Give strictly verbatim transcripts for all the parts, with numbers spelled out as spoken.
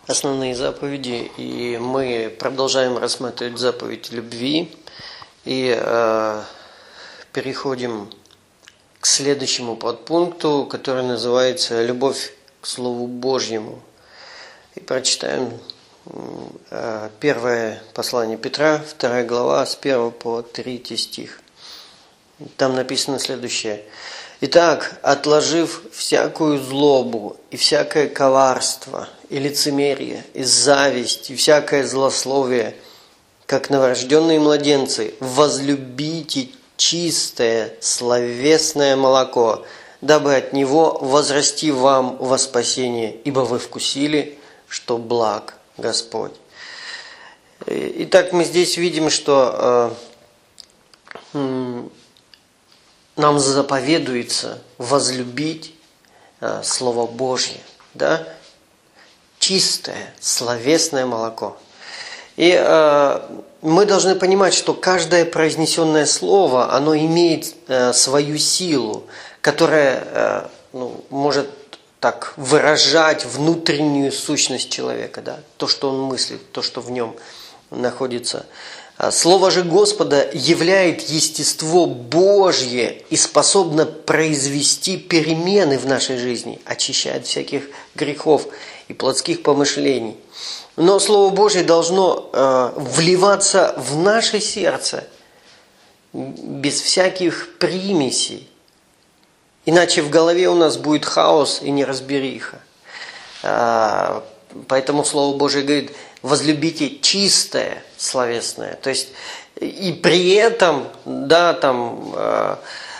основные заповеди, и мы продолжаем рассматривать заповедь любви и э, переходим к следующему подпункту, который называется «Любовь к Слову Божьему». И прочитаем э, первое послание Петра, вторая глава, с первого по третий стих. Там написано следующее. «Итак, отложив всякую злобу и всякое коварство, и лицемерие, и зависть, и всякое злословие, как новорожденные младенцы, возлюбите чистое словесное молоко, дабы от него возрасти вам во спасение, ибо вы вкусили, что благ Господь». Итак, мы здесь видим, что э, нам заповедуется возлюбить э, Слово Божье, да? Чистое словесное молоко. И э, мы должны понимать, что каждое произнесенное слово, оно имеет э, свою силу, которая э, ну, может так выражать внутреннюю сущность человека, да? То, что он мыслит, то, что в нем находится. Слово же Господа являет естество Божье и способно произвести перемены в нашей жизни, очищает всяких грехов и плотских помышлений. Но Слово Божье должно э, вливаться в наше сердце без всяких примесей. Иначе в голове у нас будет хаос и неразбериха. Э, поэтому Слово Божье говорит: возлюбите чистое словесное. То есть и при этом, да, там э,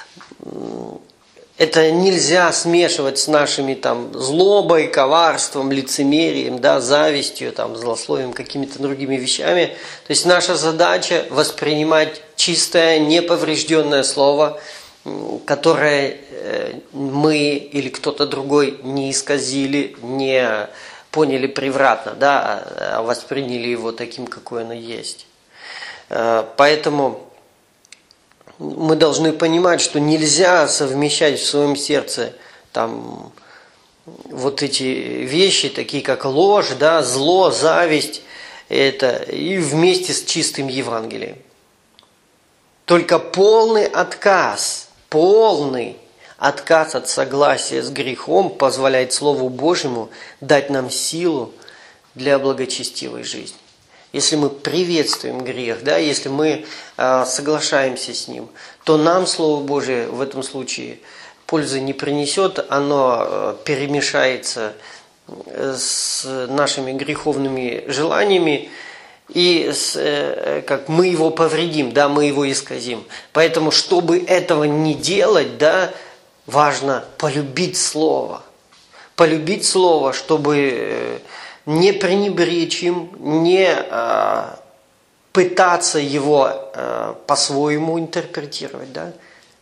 это нельзя смешивать с нашими там злобой, коварством, лицемерием, да, завистью, там, злословием, какими-то другими вещами. То есть наша задача воспринимать чистое, неповрежденное слово, которое мы или кто-то другой не исказили, не поняли превратно, да, а восприняли его таким, какой оно есть. Поэтому мы должны понимать, что нельзя совмещать в своем сердце там вот эти вещи, такие как ложь, да, зло, зависть, это, и вместе с чистым Евангелием. Только полный отказ, полный отказ от согласия с грехом позволяет Слову Божьему дать нам силу для благочестивой жизни. Если мы приветствуем грех, да, если мы э, соглашаемся с ним, то нам Слово Божие в этом случае пользы не принесет, оно э, перемешается с нашими греховными желаниями, и с, э, как мы его повредим, да, мы его исказим. Поэтому, чтобы этого не делать, да, важно полюбить Слово. Полюбить Слово, чтобы не пренебречь им, не э, пытаться его э, по-своему интерпретировать, да?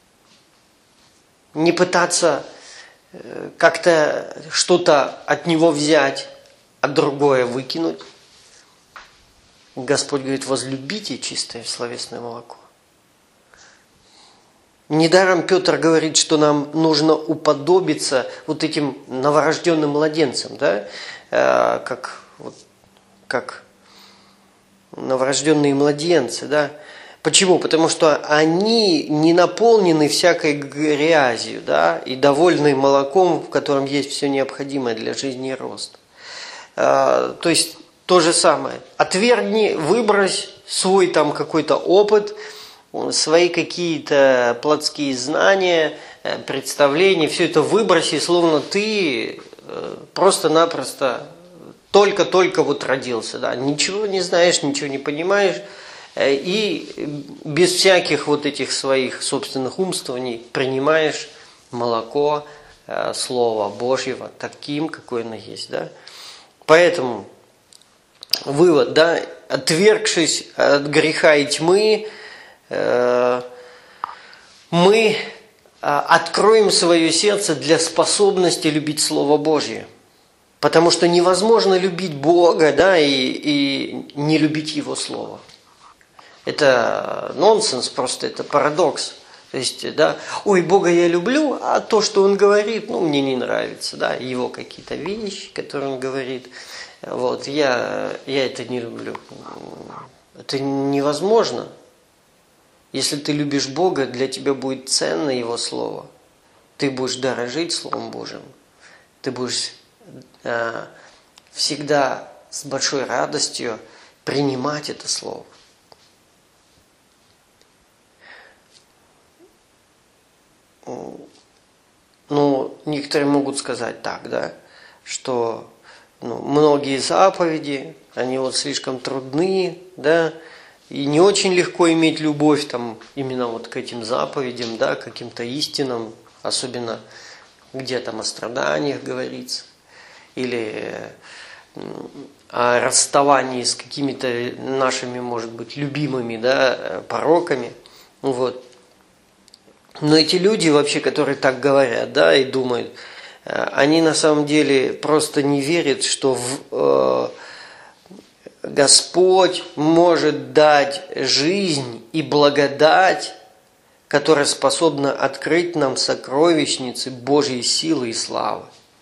Не пытаться э, как-то что-то от него взять, а другое выкинуть. Господь говорит: возлюбите чистое словесное молоко. Недаром Петр говорит, что нам нужно уподобиться вот этим новорожденным младенцам, да, э, как, вот, как новорожденные младенцы, да. Почему? Потому что они не наполнены всякой грязью, да, и довольны молоком, в котором есть все необходимое для жизни и роста. Э, то есть то же самое. Отвергни, выбрось свой там какой-то опыт, свои какие-то плотские знания, представления, все это выброси, словно ты просто-напросто только-только вот родился, да, ничего не знаешь, ничего не понимаешь, и без всяких вот этих своих собственных умствований принимаешь молоко Слова Божьего таким, какое оно есть, да. Поэтому вывод, да, отвергшись от греха и тьмы, мы откроем свое сердце для способности любить Слово Божье. Потому что невозможно любить Бога, да, и, и не любить Его Слово. Это нонсенс, просто это парадокс. То То есть, да, ой, Бога я люблю, а то, что Он говорит, ну, мне не нравится, да, Его какие-то вещи, которые Он говорит, вот, я, я это не люблю. Это невозможно. Если ты любишь Бога, для тебя будет ценно Его Слово. Ты будешь дорожить Словом Божьим. Ты будешь э, всегда с большой радостью принимать это Слово. Ну, некоторые могут сказать так, да, что ну, многие заповеди, они вот слишком трудны, да, и не очень легко иметь любовь там именно вот к этим заповедям, да, к каким-то истинам, особенно где там о страданиях говорится, или о расставании с какими-то нашими, может быть, любимыми, да, пороками, вот. Но эти люди вообще, которые так говорят, да, и думают, они на самом деле просто не верят, что в, э, Господь может дать жизнь и благодать, которая способна открыть нам сокровищницы Божьей силы и славы.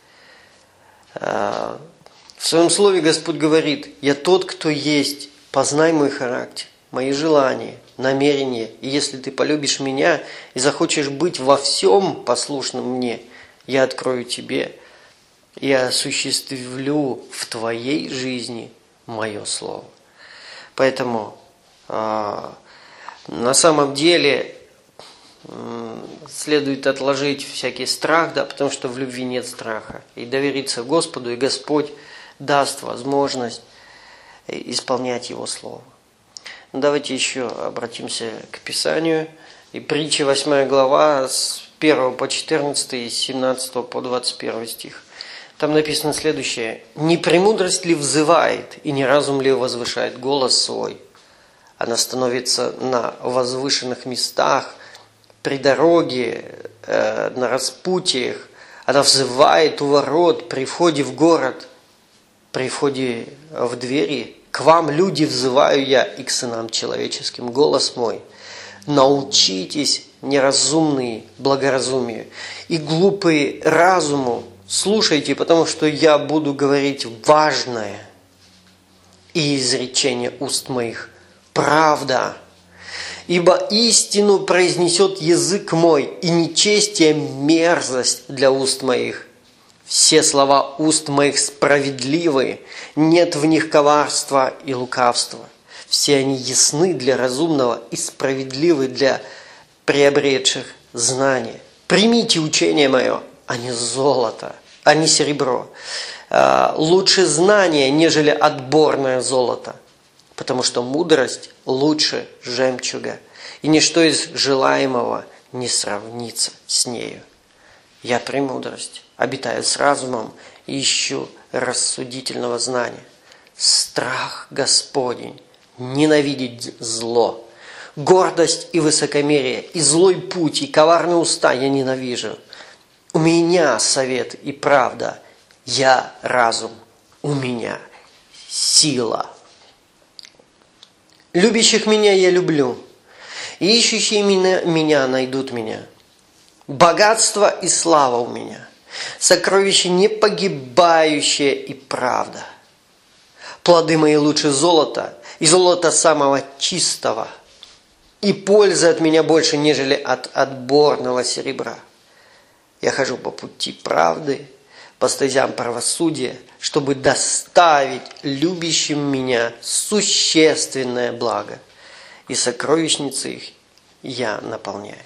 Э, в Своем Слове Господь говорит: «Я тот, кто есть, познай мой характер, мои желания, намерения, и если ты полюбишь Меня и захочешь быть во всем послушным Мне, я открою тебе и осуществлю в твоей жизни Мое Слово». Поэтому э, на самом деле э, следует отложить всякий страх, да, потому что в любви нет страха, и довериться Господу, и Господь даст возможность исполнять Его Слово. Давайте еще обратимся к Писанию. И притча восьмая глава с первого по четырнадцатый и с семнадцатого по двадцать первый стих. Там написано следующее. «Не премудрость ли взывает, и не разум ли возвышает голос свой? Она становится на возвышенных местах, при дороге, э, на распутьях. Она взывает у ворот, при входе в город, при входе в двери. К вам, люди, взываю я, и к сынам человеческим голос мой. Научитесь, неразумные, благоразумию, и глупые разуму, слушайте, потому что я буду говорить важное, и изречение уст моих правда. Ибо истину произнесет язык мой, и нечестие мерзость для уст моих. Все слова уст моих справедливы, нет в них коварства и лукавства. Все они ясны для разумного и справедливы для приобретших знания. Примите учение мое, а не золото, а не серебро. Лучше знание, нежели отборное золото, потому что мудрость лучше жемчуга, и ничто из желаемого не сравнится с нею. Я премудрость, обитаю с разумом и ищу рассудительного знания. Страх Господень, ненавидеть зло, гордость и высокомерие, и злой путь, и коварные уста я ненавижу. У меня совет и правда, я разум, у меня сила. Любящих меня я люблю, и ищущие меня, меня найдут меня. Богатство и слава у меня, сокровище непогибающее и правда. Плоды мои лучше золота, и золота самого чистого, и пользы от меня больше, нежели от отборного серебра. Я хожу по пути правды, по стезям правосудия, чтобы доставить любящим меня существенное благо, и сокровищницы их я наполняю.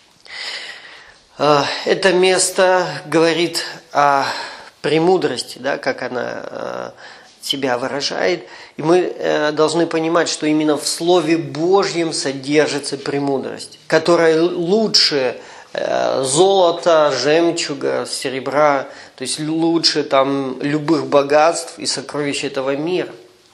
Это место говорит о премудрости, да, как она себя выражает. И мы должны понимать, что именно в Слове Божьем содержится премудрость, которая лучше золота, жемчуга, серебра, то есть лучше там любых богатств и сокровищ этого мира.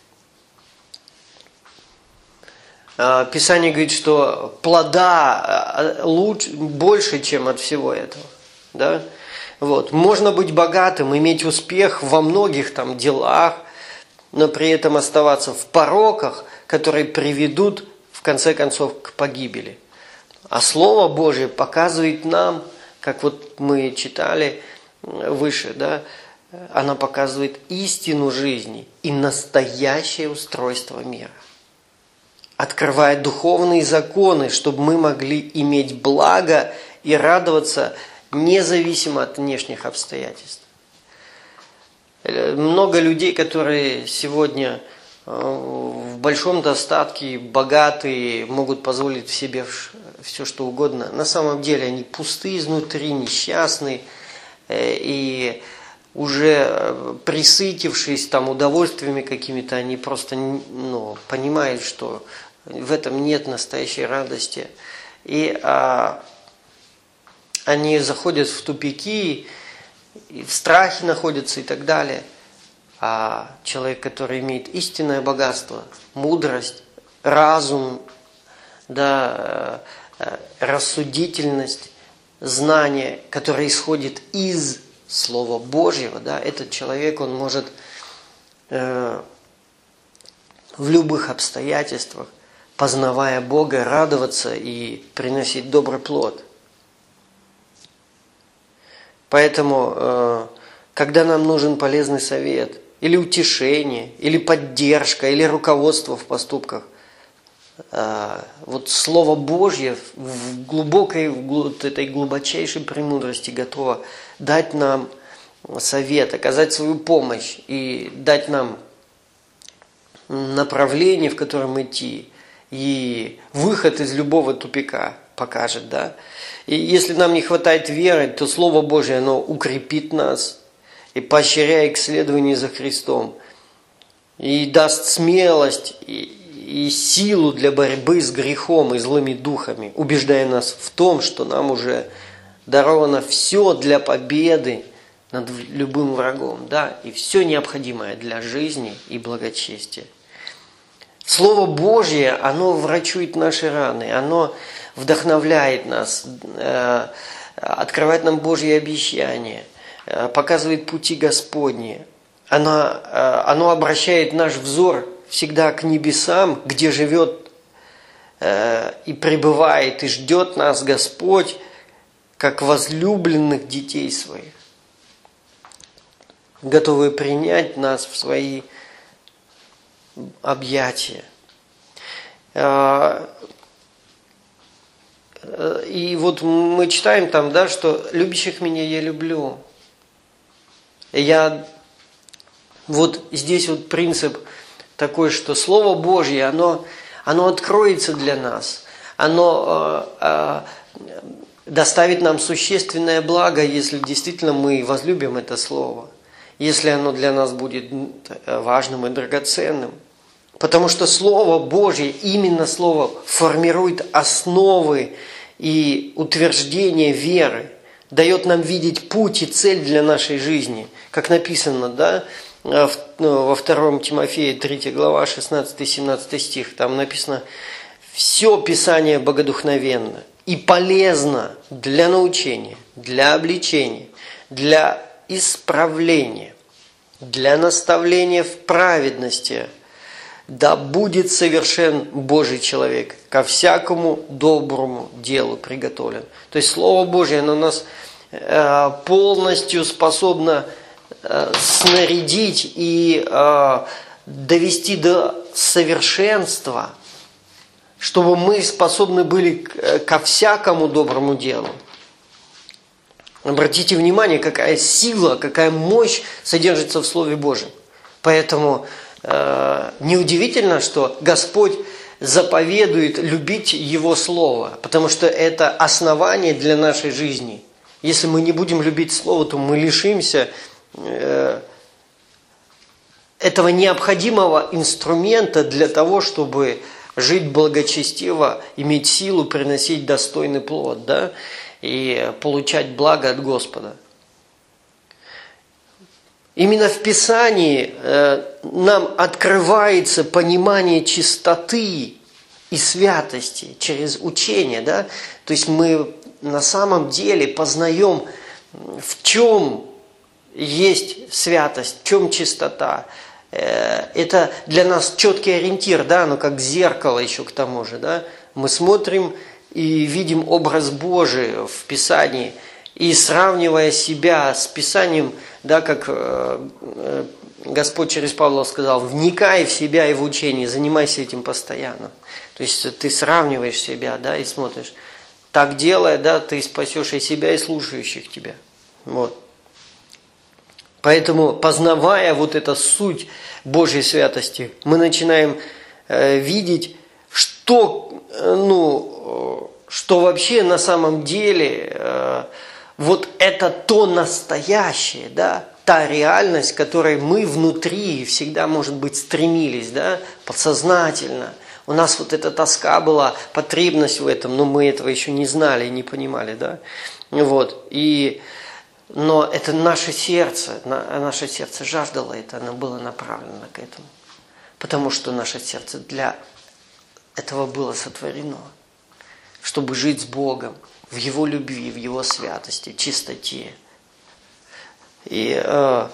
Писание говорит, что плода лучше, больше, чем от всего этого. Да? Вот. Можно быть богатым, иметь успех во многих там делах, но при этом оставаться в пороках, которые приведут в конце концов к погибели. А Слово Божие показывает нам, как вот мы читали выше, да, она показывает истину жизни и настоящее устройство мира. Открывает духовные законы, чтобы мы могли иметь благо и радоваться независимо от внешних обстоятельств. Много людей, которые сегодня в большом достатке, богатые, могут позволить себе все, что угодно. На самом деле они пусты изнутри, несчастны и уже присытившись там удовольствиями какими-то, они просто ну, понимают, что в этом нет настоящей радости. И а, они заходят в тупики, и в страхе находятся и так далее. А человек, который имеет истинное богатство, мудрость, разум, да, рассудительность, знание, которое исходит из Слова Божьего, да, этот человек, он может э, в любых обстоятельствах, познавая Бога, радоваться и приносить добрый плод. Поэтому, э, когда нам нужен полезный совет, или утешение, или поддержка, или руководство в поступках, э, вот Слово Божье в глубокой, в вот этой глубочайшей премудрости готово дать нам совет, оказать свою помощь и дать нам направление, в котором идти, и выход из любого тупика покажет, да. И если нам не хватает веры, то Слово Божие, оно укрепит нас и поощряет к следованию за Христом, и даст смелость и, и силу для борьбы с грехом и злыми духами, убеждая нас в том, что нам уже даровано все для победы над любым врагом, да, и все необходимое для жизни и благочестия. Слово Божье, оно врачует наши раны, оно вдохновляет нас, э, открывает нам Божьи обещания, э, показывает пути Господни. Оно, э, оно обращает наш взор всегда к небесам, где живет э, и пребывает, и ждет нас Господь, как возлюбленных детей своих, готовые принять нас в свои объятия. И вот мы читаем там, да, что любящих меня я люблю. Я вот здесь вот принцип такой, что Слово Божье, оно, оно откроется для нас, оно э, э, доставит нам существенное благо, если действительно мы возлюбим это Слово, если оно для нас будет важным и драгоценным. Потому что Слово Божье, именно Слово, формирует основы и утверждение веры, дает нам видеть путь и цель для нашей жизни. Как написано, да, во втором Тимофея, третья глава, шестнадцатый-семнадцатый стих, там написано: «Все Писание богодухновенно и полезно для научения, для обличения, для исправления, для наставления в праведности, да будет совершен Божий человек, ко всякому доброму делу приготовлен». То есть Слово Божье, оно нас э, полностью способно э, снарядить и э, довести до совершенства, чтобы мы способны были ко всякому доброму делу. Обратите внимание, какая сила, какая мощь содержится в Слове Божьем. Поэтому э, неудивительно, что Господь заповедует любить Его Слово, потому что это основание для нашей жизни. Если мы не будем любить Слово, то мы лишимся э, этого необходимого инструмента для того, чтобы жить благочестиво, иметь силу, приносить достойный плод, да, и получать благо от Господа. Именно в Писании э, нам открывается понимание чистоты и святости через учение, да? То есть мы на самом деле познаем, в чем есть святость, в чем чистота. Это для нас четкий ориентир, да, ну как зеркало еще к тому же, да. Мы смотрим и видим образ Божий в Писании, и сравнивая себя с Писанием, да, как Господь через Павла сказал, вникай в себя и в учение, занимайся этим постоянно. То есть ты сравниваешь себя, да, и смотришь, так делая, да, ты спасешь и себя, и слушающих тебя. Вот. Поэтому, познавая вот эту суть Божьей святости, мы начинаем э, видеть, что, э, ну, что вообще на самом деле э, вот это то настоящее, да, та реальность, к которой мы внутри всегда, может быть, стремились, да, подсознательно. У нас вот эта тоска была, потребность в этом, но мы этого еще не знали, не понимали, да. Вот. И, но это наше сердце, наше сердце жаждало это, оно было направлено к этому. Потому что наше сердце для этого было сотворено. Чтобы жить с Богом в Его любви, в Его святости, в чистоте. И э,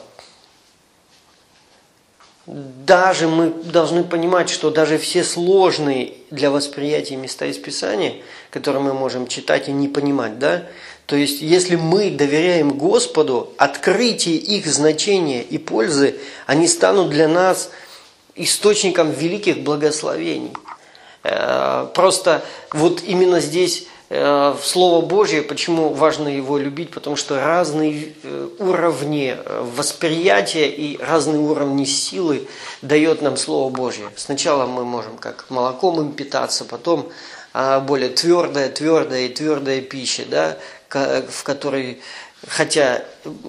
даже мы должны понимать, что даже все сложные для восприятия места из Писания, которые мы можем читать и не понимать, да, то есть если мы доверяем Господу, открытие их значения и пользы, они станут для нас источником великих благословений. Э, просто вот именно здесь в Слово Божье, почему важно его любить? Потому что разные уровни восприятия и разные уровни силы дает нам Слово Божье. Сначала мы можем как молоком им питаться, потом более твердая, твердая и твердая пища, да, в которой, хотя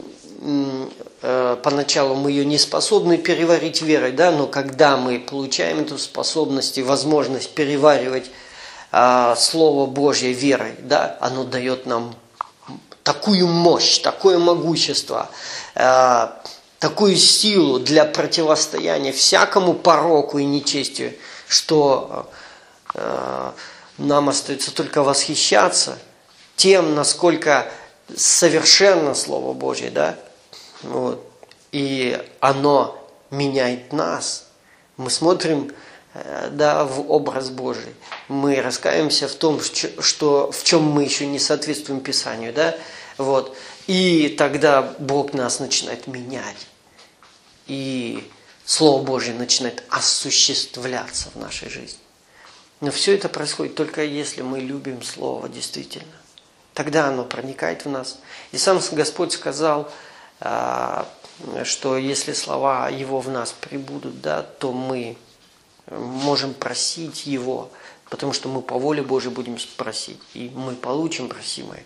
поначалу мы ее не способны переварить верой, да, но когда мы получаем эту способность и возможность переваривать Слово Божье верой, да, оно дает нам такую мощь, такое могущество, э, такую силу для противостояния всякому пороку и нечестию, что э, нам остается только восхищаться тем, насколько совершенно Слово Божье, да, вот, и оно меняет нас. Мы смотрим, да, в образ Божий. Мы раскаиваемся в том, что, в чем мы еще не соответствуем Писанию, да, вот. И тогда Бог нас начинает менять. И Слово Божье начинает осуществляться в нашей жизни. Но все это происходит только если мы любим Слово действительно. Тогда оно проникает в нас. И сам Господь сказал, что если слова Его в нас пребудут, да, то мы можем просить Его, потому что мы по воле Божьей будем просить, и мы получим просимое.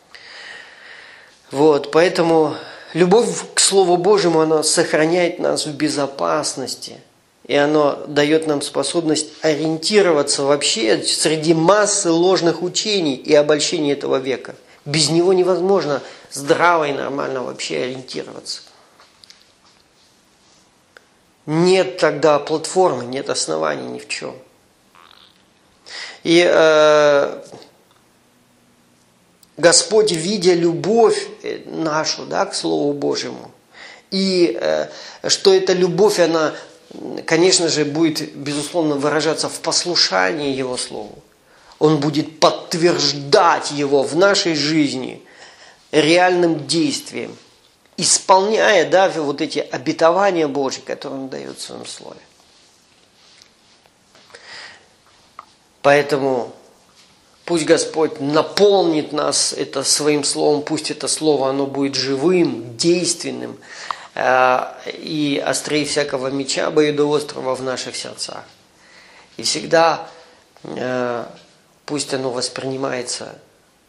Вот, поэтому любовь к Слову Божьему, она сохраняет нас в безопасности, и оно дает нам способность ориентироваться вообще среди массы ложных учений и обольщений этого века. Без него невозможно здраво и нормально вообще ориентироваться. Нет тогда платформы, нет оснований ни в чем. И э, Господь, видя любовь нашу, да, к Слову Божьему, и э, что эта любовь, она, конечно же, будет, безусловно, выражаться в послушании Его Слову. Он будет подтверждать его в нашей жизни реальным действием, исполняя, да, вот эти обетования Божьи, которые Он дает в Своем Слове. Поэтому пусть Господь наполнит нас это Своим Словом, пусть это Слово, оно будет живым, действенным э, и острее всякого меча обоюдоострого в наших сердцах. И всегда э, пусть оно воспринимается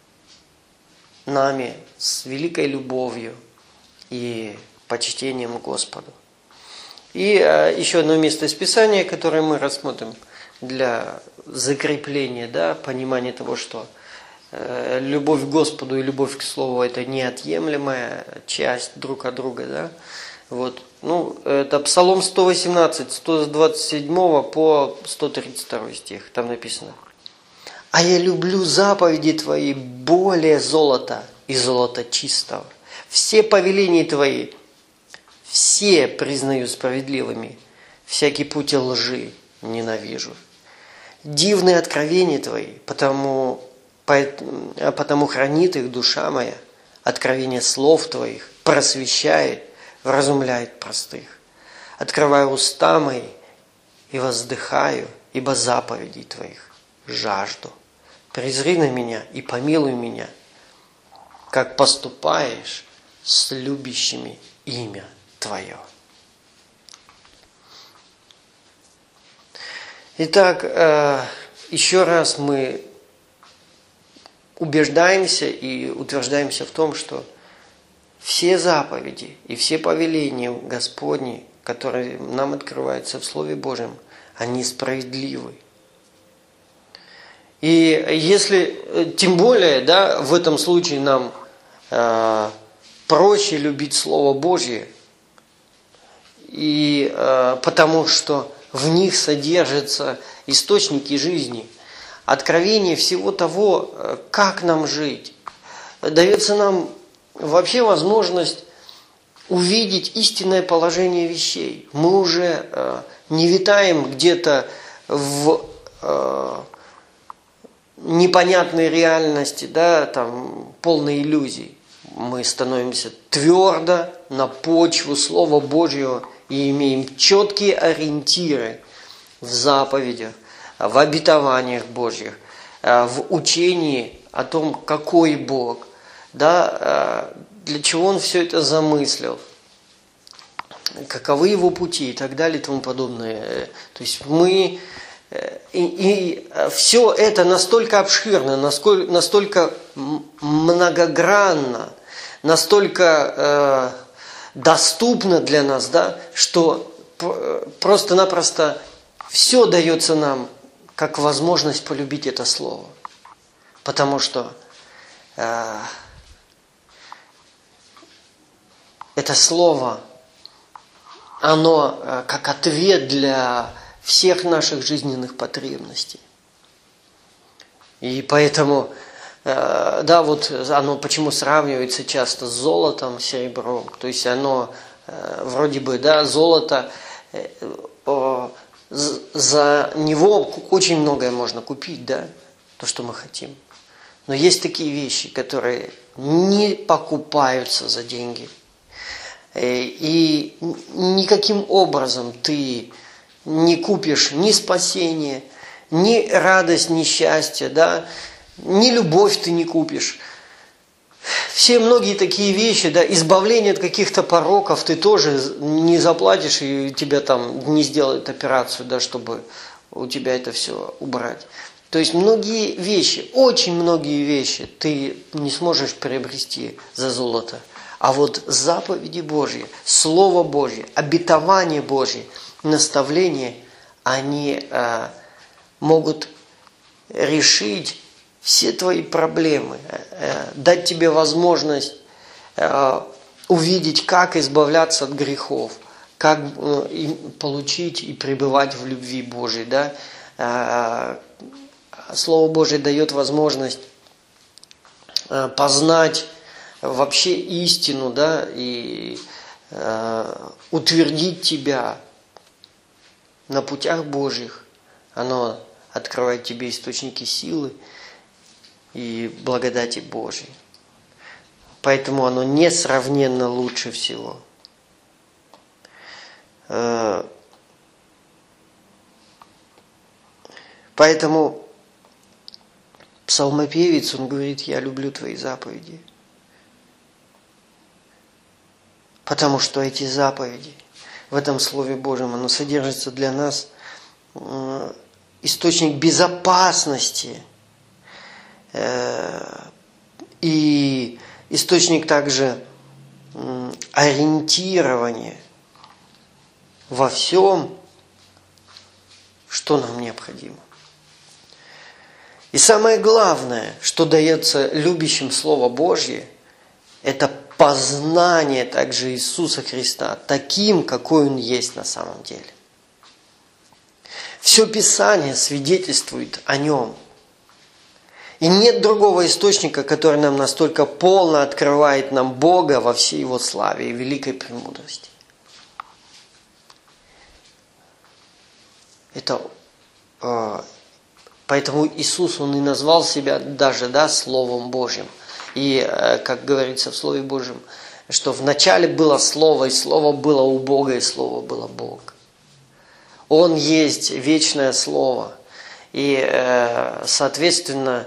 нами с великой любовью и почтением Господу. И э, еще одно место из Писания, которое мы рассмотрим для закрепления, да, понимания того, что э, любовь к Господу и любовь к Слову – это неотъемлемая часть друг от друга. Да? Вот. Ну, это Псалом сто восемнадцать, сто двадцать семь по сто тридцать второй стих. Там написано: «А я люблю заповеди Твои более золота и золота чистого. Все повеления Твои, все признаю справедливыми, всякий путь лжи ненавижу. Дивные откровения Твои, потому потому хранит их душа моя, откровение слов Твоих просвещает, вразумляет простых. Открываю уста мои и воздыхаю, ибо заповедей Твоих жажду. Презри на меня и помилуй меня, как поступаешь с любящими имя Твое. Итак, еще раз мы убеждаемся и утверждаемся в том, что все заповеди и все повеления Господни, которые нам открываются в Слове Божьем, они справедливы. И если, тем более, да, в этом случае нам э, проще любить Слово Божье, и, э, потому что в них содержатся источники жизни, откровение всего того, как нам жить. Дается нам вообще возможность увидеть истинное положение вещей. Мы уже э, не витаем где-то в э, непонятной реальности, да, там, полной иллюзий. Мы становимся твердо на почву Слова Божьего и имеем четкие ориентиры в заповедях, в обетованиях Божьих, в учении о том, какой Бог, да, для чего Он все это замыслил, каковы Его пути и так далее и тому подобное. То есть мы... И, и все это настолько обширно, настолько, настолько многогранно, настолько э, доступно для нас, да, что просто-напросто все дается нам как возможность полюбить это слово. Потому что э, это слово, оно э, как ответ для всех наших жизненных потребностей. И поэтому, э, да, вот оно почему сравнивается часто с золотом, серебром. То есть оно э, вроде бы, да, золото, э, э, за него очень многое можно купить, да, то, что мы хотим. Но есть такие вещи, которые не покупаются за деньги. И никаким образом ты не купишь ни спасение, ни радость, ни счастье, да, ни любовь ты не купишь. Все многие такие вещи, да, избавление от каких-то пороков ты тоже не заплатишь, и тебя там не сделают операцию, да, чтобы у тебя это все убрать. То есть многие вещи, очень многие вещи ты не сможешь приобрести за золото. А вот заповеди Божьи, Слово Божье, обетование Божье, наставления, они э, могут решить все твои проблемы, э, дать тебе возможность э, увидеть, как избавляться от грехов, как э, и получить и пребывать в любви Божьей. Да? Э, Слово Божье дает возможность э, познать вообще истину, да, и э, утвердить тебя на путях Божьих. Оно открывает тебе источники силы и благодати Божьей. Поэтому оно несравненно лучше всего. Поэтому псалмопевец, он говорит: я люблю твои заповеди. Потому что эти заповеди в этом Слове Божьем, оно содержится для нас источник безопасности и источник также ориентирования во всем, что нам необходимо. И самое главное, что дается любящим Слово Божье, это познание также Иисуса Христа таким, какой Он есть на самом деле. Все Писание свидетельствует о Нем. И нет другого источника, который нам настолько полно открывает нам Бога во всей Его славе и великой премудрости. Это э, Поэтому Иисус, Он и назвал себя даже, да, Словом Божьим. И, как говорится в Слове Божьем, что вначале было Слово, и Слово было у Бога, и Слово было Бог. Он есть вечное Слово. И, соответственно,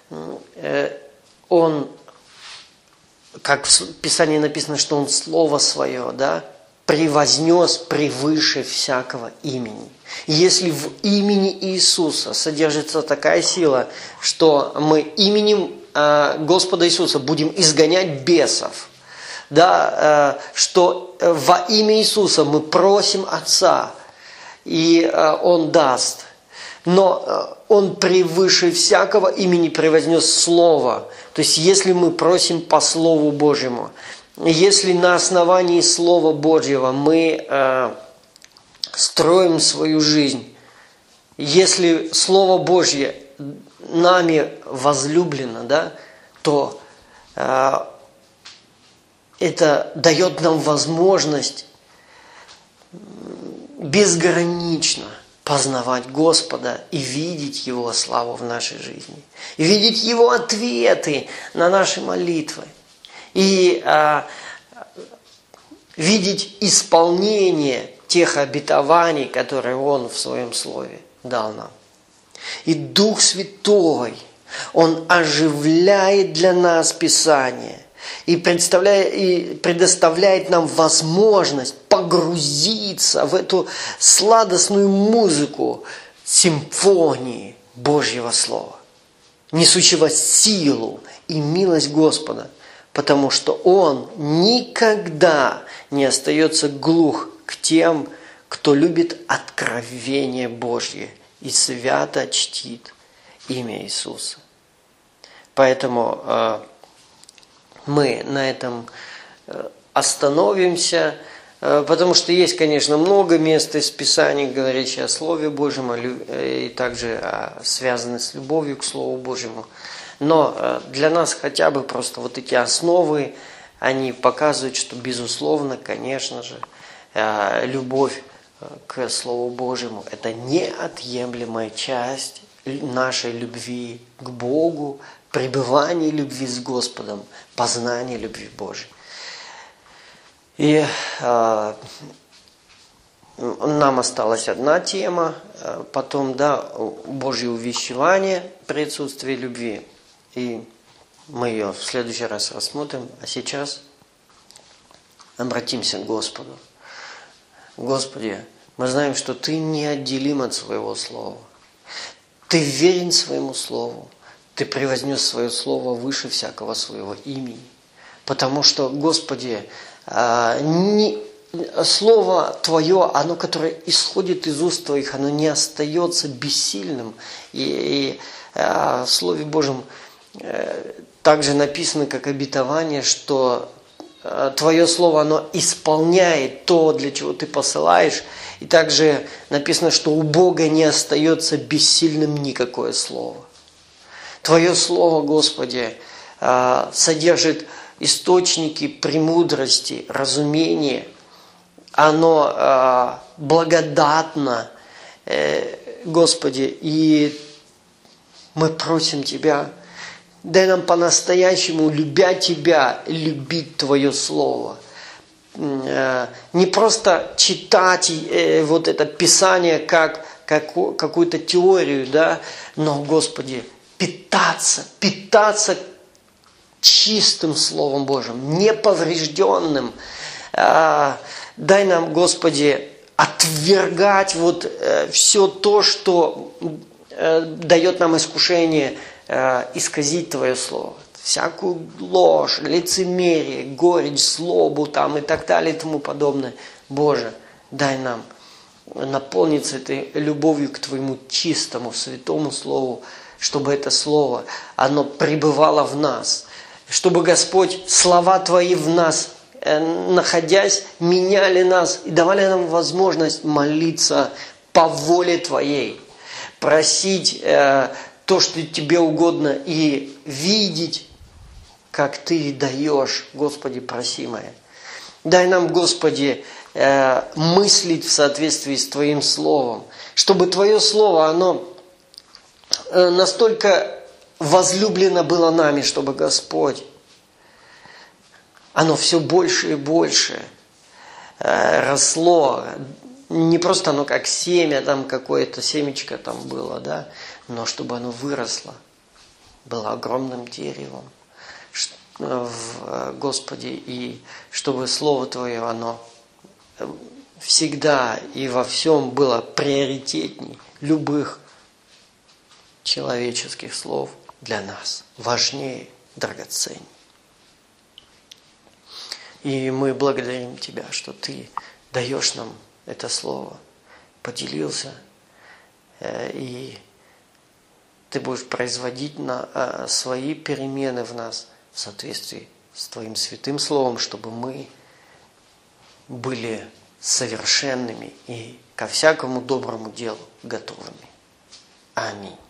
Он, как в Писании написано, что Он Слово Свое, да, превознес превыше всякого имени. И если в имени Иисуса содержится такая сила, что мы именем э, Господа Иисуса будем изгонять бесов, да, э, что во имя Иисуса мы просим Отца, и э, Он даст. Но э, Он превыше всякого имени превознес Слово. То есть, если мы просим по Слову Божьему, если на основании Слова Божьего мы э, строим свою жизнь, если Слово Божье нами возлюблено, да, то э, это дает нам возможность безгранично познавать Господа и видеть Его славу в нашей жизни, и видеть Его ответы на наши молитвы. И а, видеть исполнение тех обетований, которые Он в Своем Слове дал нам. И Дух Святой, Он оживляет для нас Писание и, представляет, и предоставляет нам возможность погрузиться в эту сладостную музыку симфонии Божьего Слова, несущего силу и милость Господа. Потому что Он никогда не остается глух к тем, кто любит откровение Божье и свято чтит имя Иисуса. Поэтому э, мы на этом остановимся, э, потому что есть, конечно, много мест из Писаний, говорящих о Слове Божьем, и также э, связаны с любовью к Слову Божьему. Но для нас хотя бы просто вот эти основы, они показывают, что, безусловно, конечно же, любовь к Слову Божьему – это неотъемлемая часть нашей любви к Богу, пребывания любви с Господом, познания любви Божьей. И э, нам осталась одна тема, потом, да, Божье увещевание при отсутствии любви. И мы ее в следующий раз рассмотрим. А сейчас обратимся к Господу. Господи, мы знаем, что Ты неотделим от Своего Слова. Ты верен Своему Слову. Ты превознес Свое Слово выше всякого Своего имени. Потому что, Господи, не, Слово Твое, оно, которое исходит из уст Твоих, оно не остается бессильным. И, и в Слове Божьем также написано как обетование, что Твое Слово, оно исполняет то, для чего Ты посылаешь. И также написано, что у Бога не остается бессильным никакое Слово. Твое Слово, Господи, содержит источники премудрости, разумения. Оно благодатно, Господи, и мы просим Тебя, дай нам по-настоящему, любя Тебя, любить Твое Слово. Не просто читать вот это Писание как, как какую-то теорию, да, но, Господи, питаться, питаться чистым Словом Божьим, неповрежденным. Дай нам, Господи, отвергать вот все то, что дает нам искушение исказить Твое Слово. Всякую ложь, лицемерие, горечь, злобу там и так далее и тому подобное. Боже, дай нам наполниться этой любовью к Твоему чистому, святому Слову, чтобы это Слово, оно пребывало в нас. Чтобы, Господь, слова Твои в нас, находясь, меняли нас и давали нам возможность молиться по воле Твоей, просить э, то, что Тебе угодно, и видеть, как Ты даешь, Господи, просимое. Дай нам, Господи, э, мыслить в соответствии с Твоим Словом, чтобы Твое Слово, оно настолько возлюблено было нами, чтобы Господь, оно все больше и больше росло. Не просто оно как семя, там какое-то семечко там было, да, но чтобы оно выросло, было огромным деревом в Господе, и чтобы Слово Твое, оно всегда и во всем было приоритетней любых человеческих слов для нас, важнее, драгоценней. И мы благодарим Тебя, что Ты даешь нам это слово, поделился, и Ты будешь производить на свои перемены в нас в соответствии с Твоим святым словом, чтобы мы были совершенными и ко всякому доброму делу готовыми. Аминь.